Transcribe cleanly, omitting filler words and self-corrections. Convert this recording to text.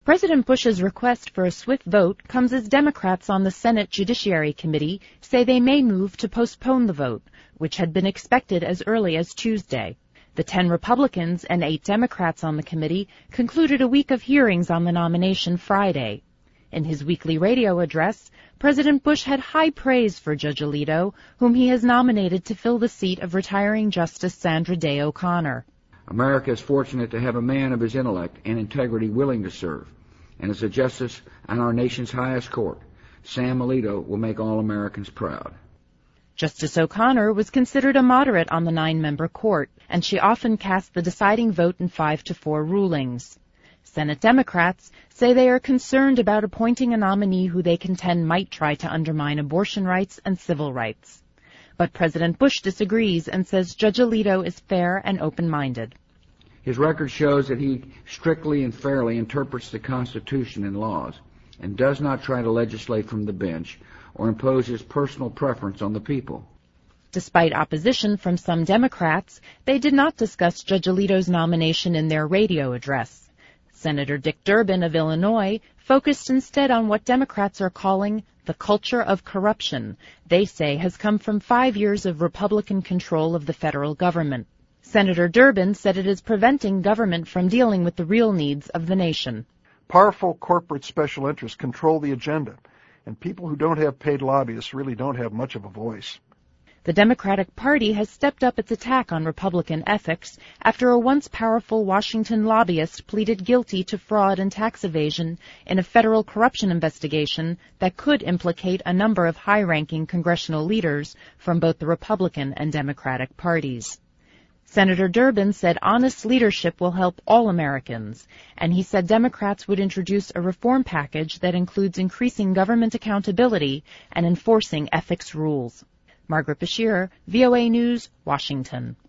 President Bush's request for a swift vote comes as Democrats on the Senate Judiciary Committee say they may move to postpone the vote, which had been expected as early as Tuesday. The 10 Republicans and 8 Democrats on the committee concluded a week of hearings on the nomination Friday. In his weekly radio address, President Bush had high praise for Judge Alito, whom he has nominated to fill the seat of retiring Justice Sandra Day O'Connor. America is fortunate to have a man of his intellect and integrity willing to serve. And as a justice on our nation's highest court, Sam Alito will make all Americans proud. Justice O'Connor was considered a moderate on the 9-member court, and she often cast the deciding vote in 5-4 rulings. Senate Democrats say they are concerned about appointing a nominee who they contend might try to undermine abortion rights and civil rights. But President Bush disagrees and says Judge Alito is fair and open-minded. His record shows that he strictly and fairly interprets the Constitution and laws and does not try to legislate from the bench or impose his personal preference on the people. Despite opposition from some Democrats, they did not discuss Judge Alito's nomination in their radio address. Senator Dick Durbin of Illinois focused instead on what Democrats are calling the culture of corruption they say has come from 5 years of Republican control of the federal government. Senator Durbin said it is preventing government from dealing with the real needs of the nation. Powerful corporate special interests control the agenda, and people who don't have paid lobbyists really don't have much of a voice. The Democratic Party has stepped up its attack on Republican ethics after a once powerful Washington lobbyist pleaded guilty to fraud and tax evasion in a federal corruption investigation that could implicate a number of high-ranking congressional leaders from both the Republican and Democratic parties. Senator Durbin said honest leadership will help all Americans, and he said Democrats would introduce a reform package that includes increasing government accountability and enforcing ethics rules. Margaret Bashir, VOA News, Washington.